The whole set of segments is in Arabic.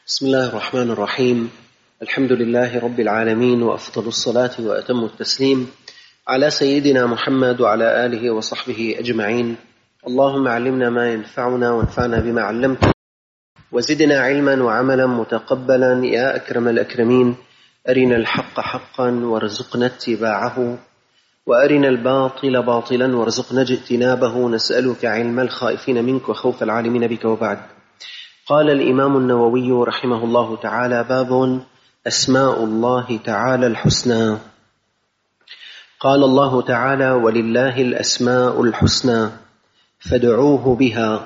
بسم الله الرحمن الرحيم. الحمد لله رب العالمين، وأفضل الصلاة وأتم التسليم على سيدنا محمد وعلى آله وصحبه أجمعين. اللهم علمنا ما ينفعنا وانفعنا بما علمتنا وزدنا علما وعملا متقبلا يا أكرم الأكرمين. أرنا الحق حقا وارزقنا اتباعه، وأرنا الباطل باطلا وارزقنا اجتنابه. نسألك علم الخائفين منك وخوف العالمين بك. وبعد، قال الإمام النووي رحمه الله تعالى: باب أسماء الله تعالى الحسنى. قال الله تعالى: ولله الأسماء الحسنى فادعوه بها.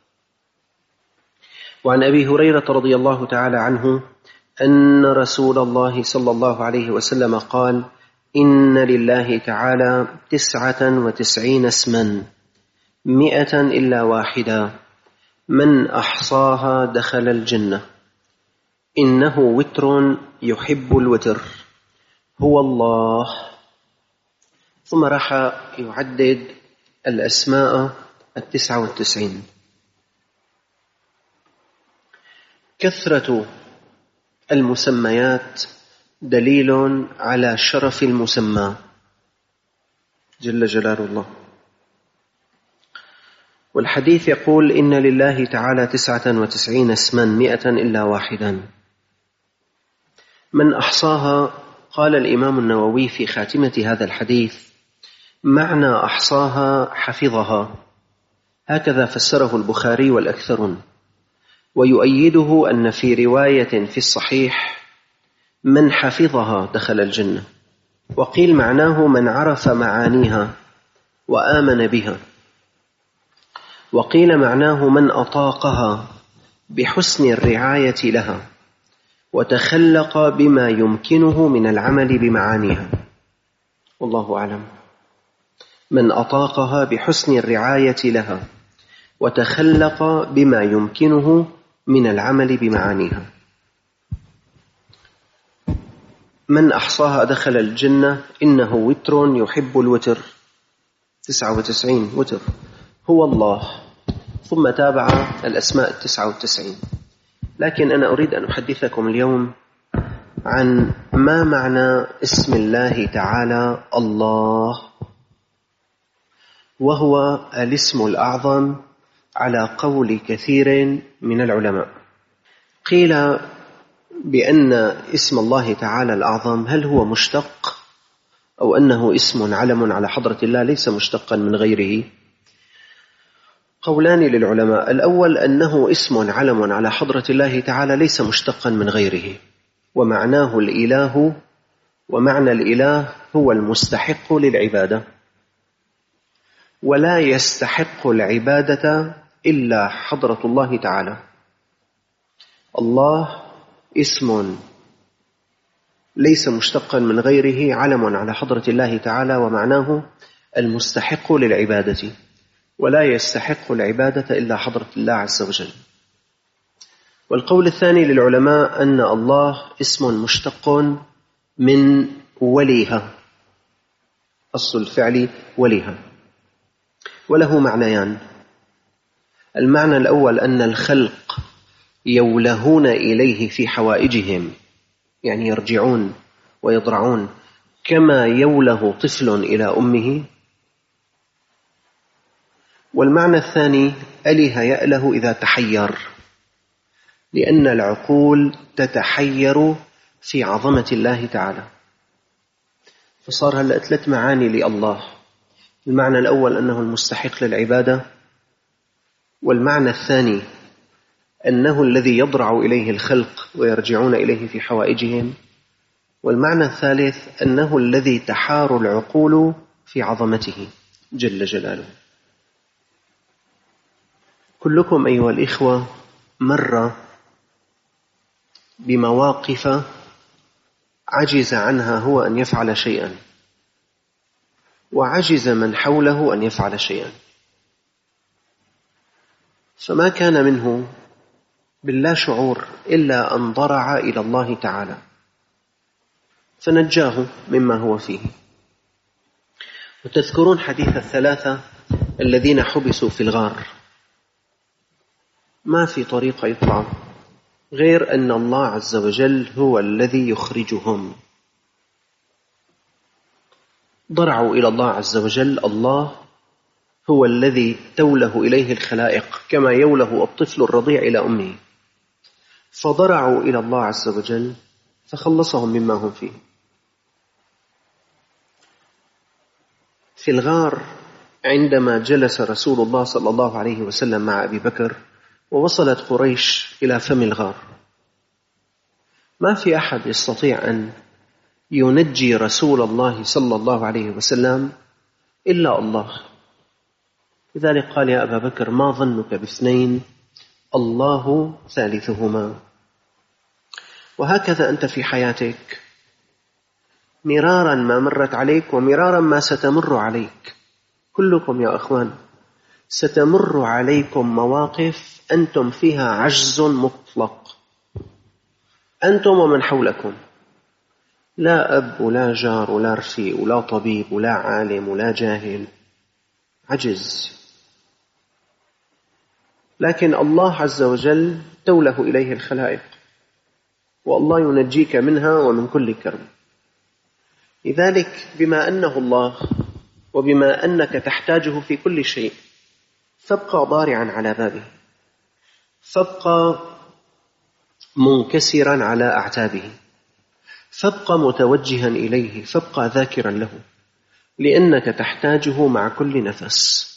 وعن أبي هريرة رضي الله تعالى عنه أن رسول الله صلى الله عليه وسلم قال: إن لله تعالى 99 اسما 100 إلا واحدا، من أحصاها دخل الجنة. إنه وتر يحب الوتر، هو الله. ثم راح يعدد الأسماء 99. كثرة المسميات دليل على شرف المسمى جل جلال الله. والحديث يقول: إن لله تعالى 99 اسما 100 إلا واحدا، من أحصاها. قال الإمام النووي في خاتمة هذا الحديث: معنى أحصاها حفظها، هكذا فسره البخاري والأكثرون. ويؤيده أن في رواية في الصحيح: من حفظها دخل الجنة. وقيل معناه من عرف معانيها وآمن بها. وقيل معناه من أطاقها بحسن الرعاية لها وتخلق بما يمكنه من العمل بمعانيها، والله أعلم. من أطاقها بحسن الرعاية لها وتخلق بما يمكنه من العمل بمعانيها. من أحصاها دخل الجنة. إنه وتر يحب الوتر، 99 وتر، هو الله. ثم تابع الأسماء 99. لكن أنا أريد أن أحدثكم اليوم عن ما معنى اسم الله تعالى الله، وهو الاسم الأعظم على قول كثير من العلماء. قيل بأن اسم الله تعالى الأعظم هل هو مشتق، أو أنه اسم علم على حضرة الله ليس مشتقا من غيره. قولان للعلماء: الأول أنه اسم علم على حضرة الله تعالى ليس مشتقا من غيره، ومعناه الإله، ومعنى الإله هو المستحق للعبادة، ولا يستحق العبادة إلا حضرة الله تعالى. الله اسم ليس مشتقا من غيره، علم على حضرة الله تعالى، ومعناه المستحق للعبادة، ولا يستحق العبادة إلا حضرة الله عز وجل. والقول الثاني للعلماء أن الله اسم مشتق من وليها، أصل الفعل وليها، وله معنيان. المعنى الأول أن الخلق يولهون إليه في حوائجهم، يعني يرجعون ويضرعون كما يوله طفل إلى أمه. والمعنى الثاني: أله يأله إذا تحير، لأن العقول تتحير في عظمة الله تعالى. فصار هلأ 3 معاني لله. المعنى الأول أنه المستحق للعبادة، والمعنى الثاني أنه الذي يضرع إليه الخلق ويرجعون إليه في حوائجهم، والمعنى الثالث أنه الذي تحار العقول في عظمته جل جلاله. كلكم أيها الإخوة مر بمواقف عجز عنها هو أن يفعل شيئا، وعجز من حوله أن يفعل شيئا، فما كان منه باللا شعور إلا أن ضرع إلى الله تعالى فنجاه مما هو فيه. وتذكرون حديث 3 الذين حبسوا في الغار، ما في طريقة يطلعوا، غير أن الله عز وجل هو الذي يخرجهم. ضرعوا إلى الله عز وجل، الله هو الذي توله إليه الخلائق كما يوله الطفل الرضيع إلى أمه، فضرعوا إلى الله عز وجل فخلصهم مما هم فيه. في الغار عندما جلس رسول الله صلى الله عليه وسلم مع أبي بكر ووصلت قريش إلى فم الغار، ما في أحد يستطيع أن ينجي رسول الله صلى الله عليه وسلم إلا الله. لذلك قال: يا أبا بكر ما ظنك باثنين الله ثالثهما. وهكذا أنت في حياتك مرارا ما مرت عليك ومرارا ما ستمر عليك، كلكم يا أخوان ستمر عليكم مواقف أنتم فيها عجز مطلق، أنتم ومن حولكم، لا أب ولا جار ولا رفيق ولا طبيب ولا عالم ولا جاهل، عجز. لكن الله عز وجل توله إليه الخلائق، والله ينجيك منها ومن كل كرب. لذلك بما أنه الله وبما أنك تحتاجه في كل شيء، فابقى ضارعا على بابه، فابقى منكسرا على أعتابه، فابقى متوجها إليه، فابقى ذاكرا له، لأنك تحتاجه مع كل نفس.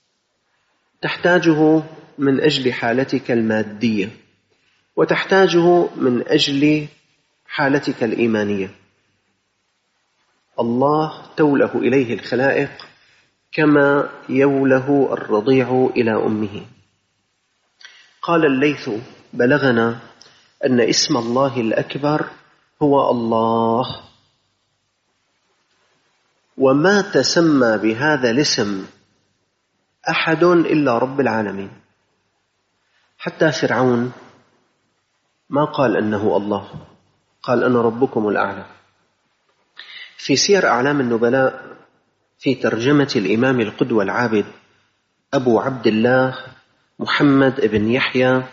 تحتاجه من أجل حالتك المادية، وتحتاجه من أجل حالتك الإيمانية. الله توله إليه الخلائق كما يوله الرضيع إلى أمه. قال الليث: بلغنا أن اسم الله الأكبر هو الله، وما تسمى بهذا الاسم أحد إلا رب العالمين. حتى فرعون ما قال أنه الله، قال: أنا ربكم الأعلى. في سير أعلام النبلاء في ترجمة الإمام القدوة العابد أبو عبد الله محمد بن يحيى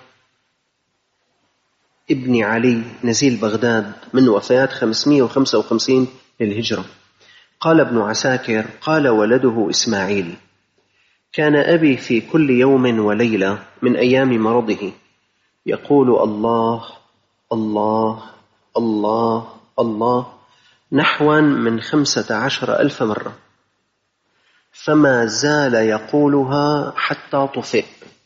ابن علي نزيل بغداد من وفاة 555 للهجرة، قال ابن عساكر: قال ولده إسماعيل: كان أبي في كل يوم وليلة من أيام مرضه يقول الله الله الله الله نحوا من 15,000 مرة، فما زال يقولها حتى طفئ.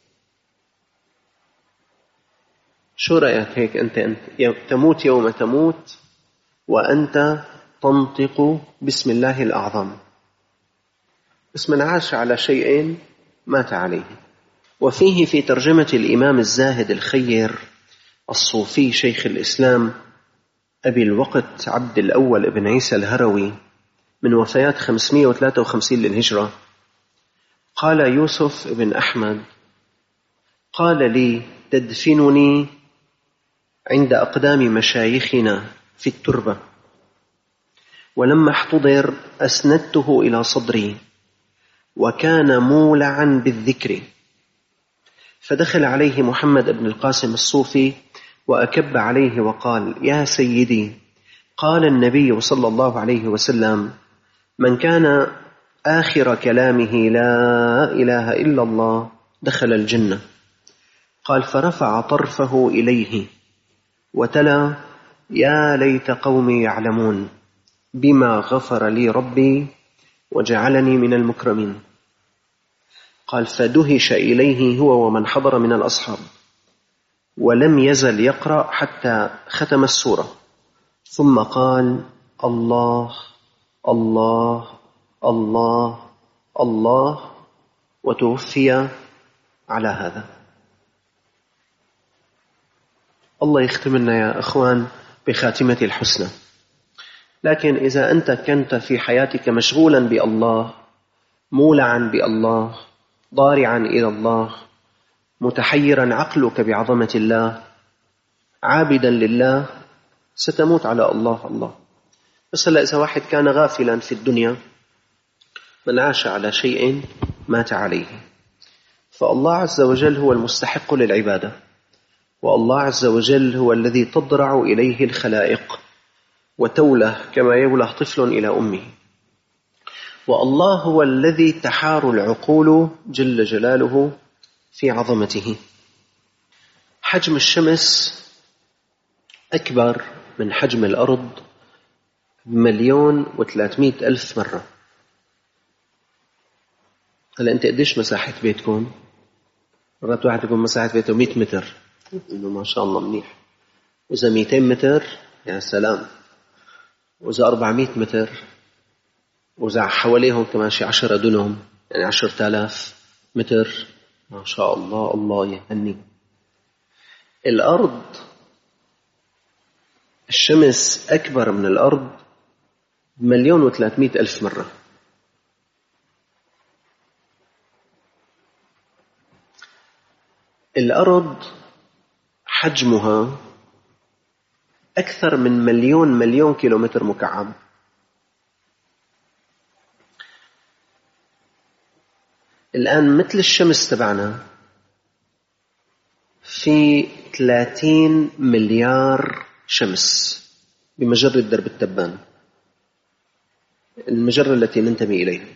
شو رأيك هيك أنت تموت يوم تموت وأنت تنطق بسم الله الأعظم؟ بس من عاش على شيء مات عليه. وفيه في ترجمة الإمام الزاهد الخير الصوفي شيخ الإسلام أبي الوقت عبد الأول ابن عيسى الهروي من وفاة 553 للهجرة، قال يوسف بن أحمد: قال لي: تدفنني عند أقدام مشايخنا في التربة، ولما احتضر أسندته إلى صدري، وكان مولعا بالذكر. فدخل عليه محمد بن القاسم الصوفي وأكب عليه وقال: يا سيدي، قال النبي صلى الله عليه وسلم: من كان آخر كلامه لا إله إلا الله دخل الجنة. قال: فرفع طرفه إليه وتلا: يا ليت قومي يعلمون بما غفر لي ربي وجعلني من المكرمين. قال: فدهش إليه هو ومن حضر من الأصحاب، ولم يزل يقرأ حتى ختم السورة، ثم قال: الله الله الله الله، وتوفي على هذا. الله يختم لنا يا أخوان بخاتمة الحسنى. لكن إذا أنت كنت في حياتك مشغولا بالله، مولعا بالله، ضارعا إلى الله، متحيرا عقلك بعظمة الله، عابدا لله، ستموت على الله الله. بس هلا إذا واحد كان غافلا في الدنيا، من عاش على شيء مات عليه. فالله عز وجل هو المستحق للعبادة، والله عز وجل هو الذي تضرع إليه الخلائق وتوله كما يوله طفل إلى أمه. والله هو الذي تحار العقول جل جلاله في عظمته. حجم الشمس أكبر من حجم الأرض 1,300,000 مرة. هلا أنت قديش مساحة بيتكم؟ مرات واحد يقول مساحة بيته 100 متر، إنه ما شاء الله منيح. وإذا 200 متر يا سلام، وإذا 400 متر، وإذا حواليهم كمان شي 10 دنم يعني 10,000 متر، ما شاء الله. الله يهني. الأرض، الشمس أكبر من الأرض 1,300,000 مرة. الأرض حجمها أكثر من مليون كيلومتر مكعب. الآن مثل الشمس تبعنا في 30 مليار شمس بمجرة درب التبان، المجرة التي ننتمي إليها.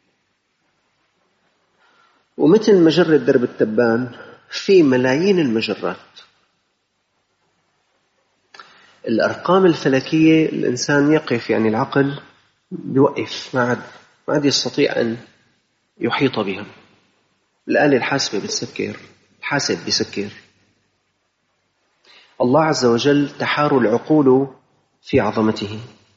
ومثل مجرة درب التبان في ملايين المجرات. الأرقام الفلكية الإنسان يقف، يعني العقل بيوقف، ما عاد يستطيع أن يحيط بها. الآلة الحاسبة بتسكر، الحاسب بيسكر. الله عز وجل تحار العقول في عظمته.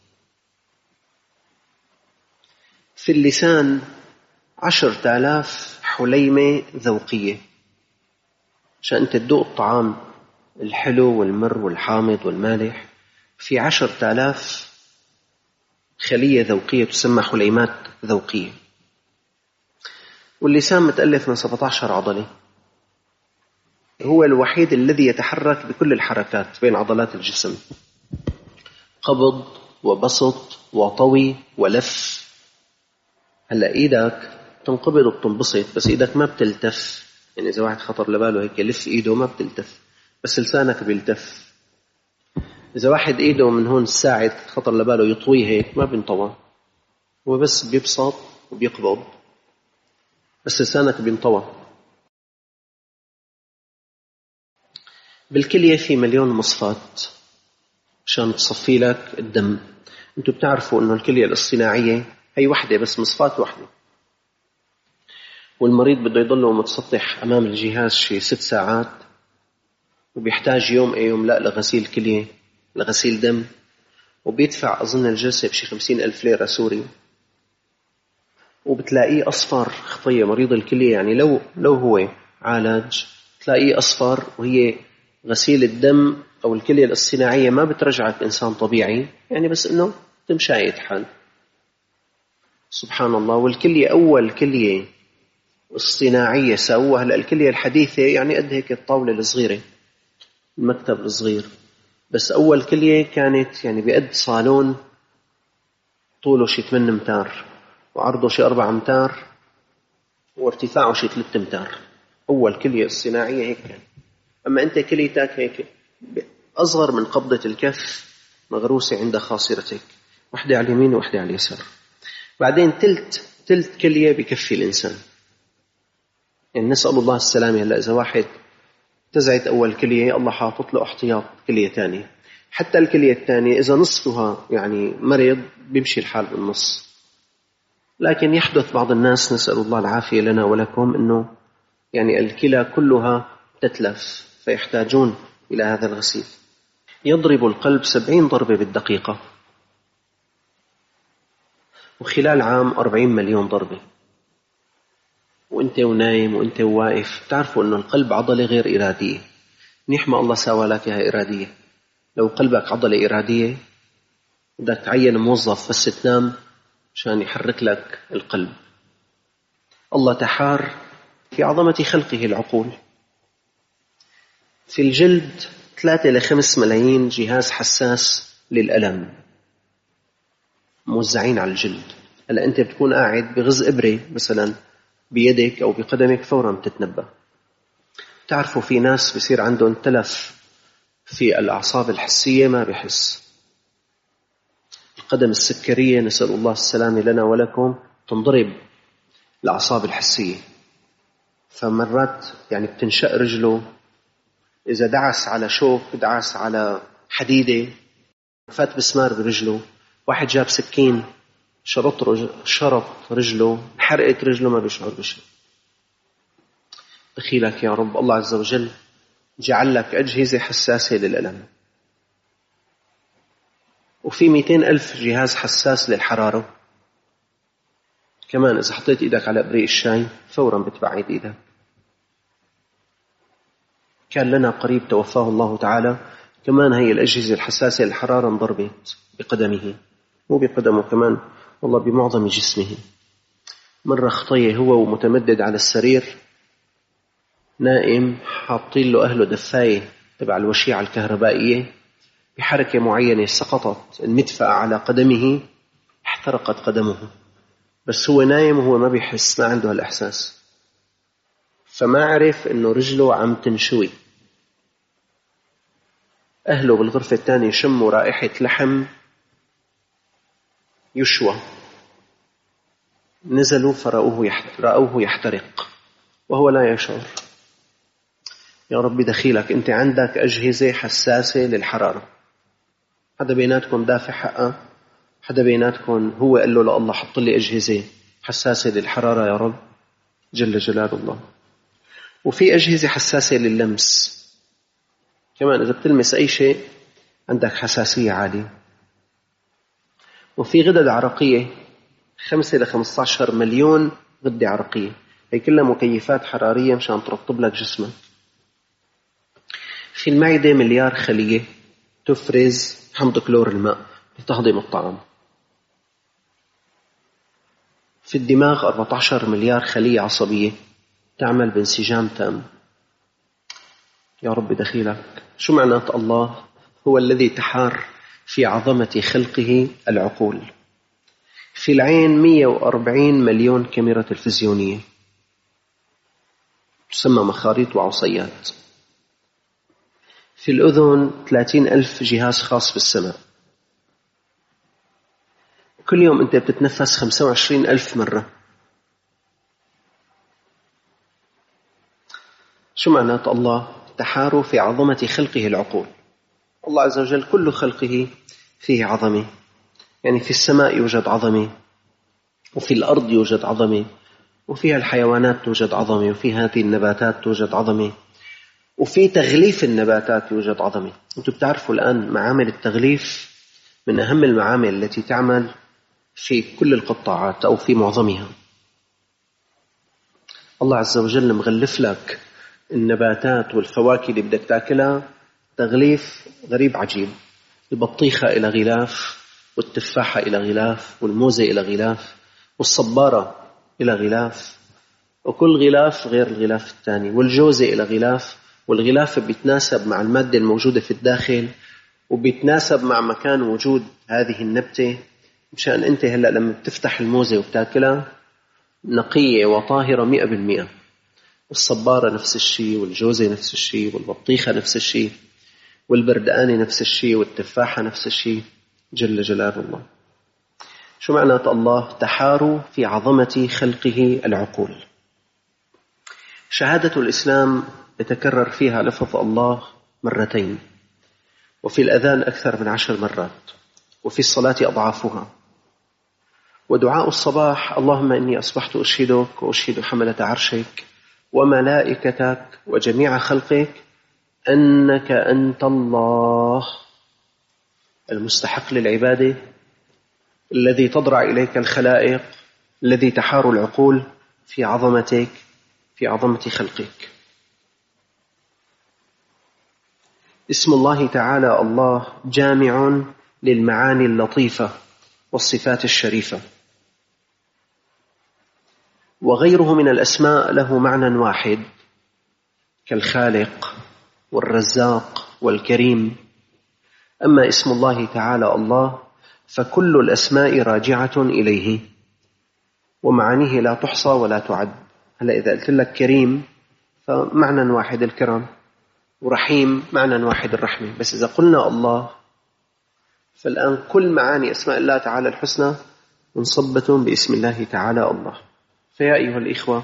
في اللسان 10,000 حليمة ذوقية عشان أنت تذوق الطعام الحلو والمر والحامض والمالح. في 10,000 خلية ذوقية تسمى حليمات ذوقية. واللسان متألف من 17 عضلة. هو الوحيد الذي يتحرك بكل الحركات بين عضلات الجسم: قبض وبسط وطوي ولف. هلا ايدك تنقبض وبتنبسط، بس ايدك ما بتلتف. يعني اذا واحد خطر لباله هيك يلف ايده ما بتلتف، بس لسانك بيلتف. اذا واحد ايده من هون الساعد خطر لباله يطويه هيك ما بينطوى، هو بس بيبسط وبيقبض، بس لسانك بينطوى. بالكلية في 1,000,000 مصفاة عشان تصفي لك الدم. انتوا بتعرفوا انه الكلية الاصطناعية هي وحدة بس، مصفاة وحدة، والمريض بده يضله متسطح امام الجهاز شي 6 ساعات، وبيحتاج يوم يوم لا لغسيل كلية، لغسيل دم، وبيدفع اظن الجلسة بشي 50,000 ليرة سوري. وبتلاقيه اصفر خطية مريض الكلية، يعني لو هو عالج تلاقيه اصفر، وهي غسيل الدم أو الكلية الاصطناعية ما بترجعك إنسان طبيعي، يعني بس إنه تمشايد حال. سبحان الله. والكلية أول كلية اصطناعية سووها، هلا الكلية الحديثة يعني قد هيك الطاولة الصغيرة، المكتب الصغير، بس أول كلية كانت يعني بقد صالون، طوله شي 8 أمتار وعرضه شي 4 أمتار وارتفاعه شي 3 أمتار. أول كلية اصطناعية هيك كان. أما أنت كليتك هيك أصغر من قبضة الكف، مغروسة عند خاصرتك، واحدة على اليمين وواحدة على اليسار. بعدين تلت كلية بكفي الإنسان، يعني نسأل الله السلامة. هلا إذا واحد تزعت أول كلية، الله حاطط له احتياط كلية تانية. حتى الكلية الثانية إذا نصفها يعني مريض بيمشي الحال بالنص. لكن يحدث بعض الناس، نسأل الله العافية لنا ولكم، إنه يعني الكلى كلها تتلف فيحتاجون إلى هذا الغسيل. يضرب القلب 70 ضربة بالدقيقة، وخلال عام 40 مليون ضربة. وانت ونايم وانت واقف تعرفوا انه القلب عضلة غير إرادية. منيح ما الله سوى لك اياها إرادية. لو قلبك عضلة إرادية بدك تعين موظف بس تنام عشان يحرك لك القلب. الله تحار في عظمة خلقه العقول. في الجلد 3 إلى 5 ملايين جهاز حساس للألم موزعين على الجلد. هلا أنت بتكون قاعد بغز إبرة مثلا بيدك أو بقدمك، فورا بتتنبه. تعرفوا في ناس بيصير عندهم تلف في الأعصاب الحسية ما بيحس. القدم السكرية نسأل الله السلامة لنا ولكم تنضرب الأعصاب الحسية، فمرات يعني بتنشق رجله إذا دعس على شوك، دعس على حديدة، فات مسمار برجله، واحد جاب سكين شرط رجله، حرقت رجله، ما بيشعر بشيء. دخيلك يا رب الله عز وجل جعل لك أجهزة حساسة للألم، وفي 200,000 جهاز حساس للحرارة كمان. إذا حطيت إيدك على إبريق الشاي فورا بتبعد إيدك. كان لنا قريب توفاه الله تعالى كمان هي الأجهزة الحساسة للحرارة انضربت بقدمه، مو بقدمه كمان، والله بمعظم جسمه. مرة خطية هو ومتمدد على السرير نائم، حاطين له أهله دفاية تبع الوشيعة الكهربائية، بحركة معينة سقطت المدفأة على قدمه، احترقت قدمه، بس هو نايم وهو ما بيحس، ما عنده هالإحساس، فما عرف إنه رجله عم تنشوي. أهله بالغرفة الثانية شموا رائحة لحم يشوى، نزلوا فرأوه يحترق وهو لا يشعر. يا رب دخيلك أنت عندك أجهزة حساسة للحرارة، حدا بيناتكم دافع حقه؟ حدا بيناتكم هو قال له لله حط لي أجهزة حساسة للحرارة يا رب؟ جل جلال الله. وفي أجهزة حساسة لللمس كمان، إذا بتلمس أي شيء عندك حساسية عالية. وفي غدد عرقية 5 إلى 15 مليون غدة عرقية، هي كلها مكيفات حرارية مشان ترطب لك جسمك. في المعدة 1,000,000,000 خلية تفرز حمض كلور الماء لتهضم الطعام. في الدماغ 14 مليار خلية عصبية تعمل بانسجام تام. يا رب دخيلك، شو معنات الله هو الذي تحار في عظمة خلقه العقول. في العين 140 مليون كاميرا تلفزيونية تسمى مخاريط وعصيات. في الأذن 30,000 جهاز خاص بالسمع. كل يوم أنت بتتنفس 25,000 مرة. شو معنات الله تحار في عظمة خلقه العقول. الله عز وجل كل خلقه فيه عظمة، يعني في السماء يوجد عظمة، وفي الأرض يوجد عظمة، وفيها الحيوانات توجد عظمة، وفي هذه النباتات توجد عظمة، وفي تغليف النباتات يوجد عظمة. أنتم بتعرفوا الآن معامل التغليف من أهم المعامل التي تعمل في كل القطاعات أو في معظمها. الله عز وجل مغلف لك النباتات والفواكه اللي بدك تاكلها تغليف غريب عجيب. البطيخة إلى غلاف، والتفاحة إلى غلاف، والموزة إلى غلاف، والصبارة إلى غلاف، وكل غلاف غير الغلاف الثاني، والجوزة إلى غلاف، والغلاف بيتناسب مع المادة الموجودة في الداخل وبيتناسب مع مكان وجود هذه النبتة، مشان أنت هلأ لما بتفتح الموزة وبتاكلها نقية وطاهرة 100%. والصبارة نفس الشيء، والجوزة نفس الشيء، والبطيخة نفس الشيء، والبردقانة نفس الشيء، والتفاحة نفس الشيء. جل جلال الله. شو معنات الله تحار في عظمة خلقه العقول. شهادة الإسلام يتكرر فيها لفظ الله 2 مرتين، وفي الأذان أكثر من 10 مرات، وفي الصلاة أضعافها. ودعاء الصباح اللهم إني أصبحت أشهدك وأشهد حملة عرشك وملائكتك وجميع خلقك أنك أنت الله المستحق للعبادة، الذي تضرع إليك الخلائق، الذي تحار العقول في عظمتك، في عظمة خلقك. اسم الله تعالى الله جامع للمعاني اللطيفة والصفات الشريفة، وغيره من الأسماء له معنى واحد كالخالق والرزاق والكريم. أما اسم الله تعالى الله فكل الأسماء راجعة إليه، ومعانيه لا تحصى ولا تعد. هلأ إذا قلت لك كريم فمعنى واحد الكرم، ورحيم معنى واحد الرحمة. بس إذا قلنا الله، فالآن كل معاني أسماء الله تعالى الحسنى منصبة باسم الله تعالى الله. فيا أيها الإخوة،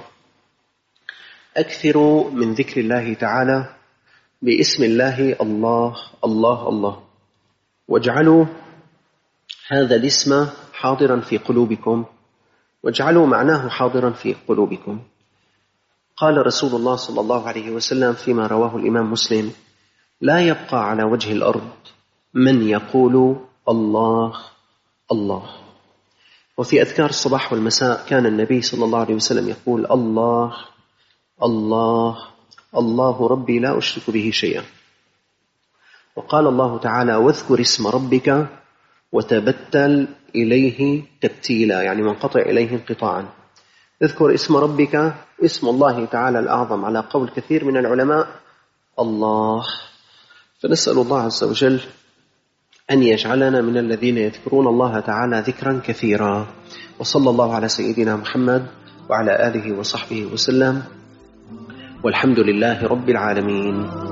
أكثروا من ذكر الله تعالى باسم الله الله الله الله، واجعلوا هذا الاسم حاضرا في قلوبكم، واجعلوا معناه حاضرا في قلوبكم. قال رسول الله صلى الله عليه وسلم فيما رواه الإمام مسلم: لا يبقى على وجه الأرض من يقول الله الله. وفي أذكار الصباح والمساء كان النبي صلى الله عليه وسلم يقول: الله الله الله ربي لا أشرك به شيئا. وقال الله تعالى: واذكر اسم ربك وتبتل إليه تبتيلا، يعني منقطع إليه انقطاعا. اذكر اسم ربك، اسم الله تعالى الأعظم على قول كثير من العلماء الله. فنسأل الله عز وجل أن يجعلنا من الذين يذكرون الله تعالى ذكرا كثيرا. وصلى الله على سيدنا محمد وعلى آله وصحبه وسلم، والحمد لله رب العالمين.